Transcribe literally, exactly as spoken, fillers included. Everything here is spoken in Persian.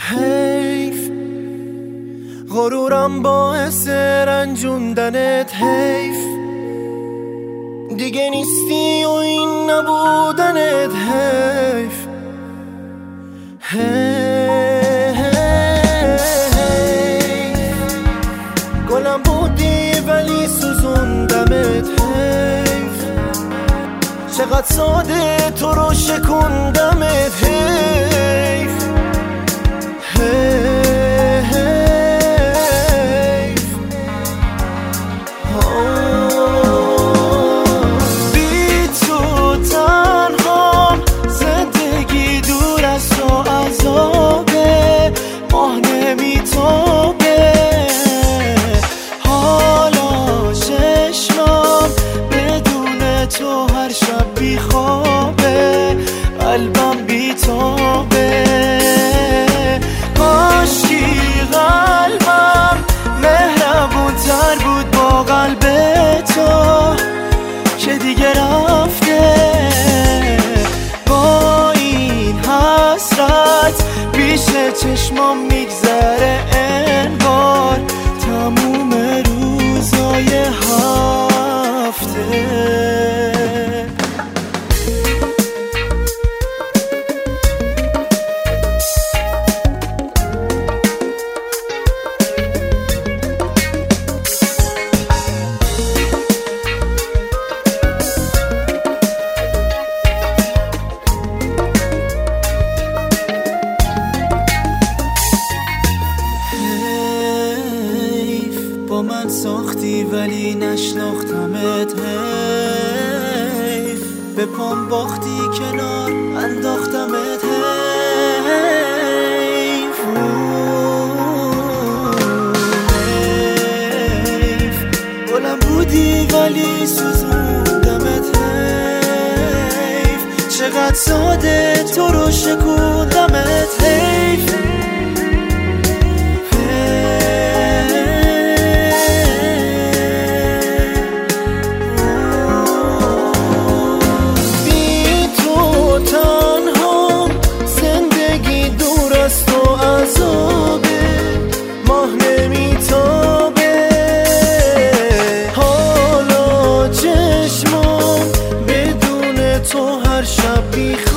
حیف غرورم باعث رنجوندنت، حیف دیگه نیستی و این نبودنت، حیف حیف گلم بودی ولی سوزوندمت، حیف چقدر ساده تو رو شکوندمت، حیف حیف بی تو تنهام، زندگی دور از تو عذابه، ماه نمیتابه، حالا چشمام بدون تو هر شب بیخوابه، قلبم بیتابه، کاشکی قلبم مهربون تر بود با قلب تو که دیگه رفته، با این حسرت پیش چشمام میگذره انگار تموم روزای هفته. با من ساختی ولی نشناختمت، حیف به پام باختی کنار انداختمت، حیف حیف گلم بودی ولی سوزوندمت، حیف چقدر ساده تو رو شکوندمت، حیف ماه نمیتابه، حالا چشمام بدون تو هر شب بیخوابه.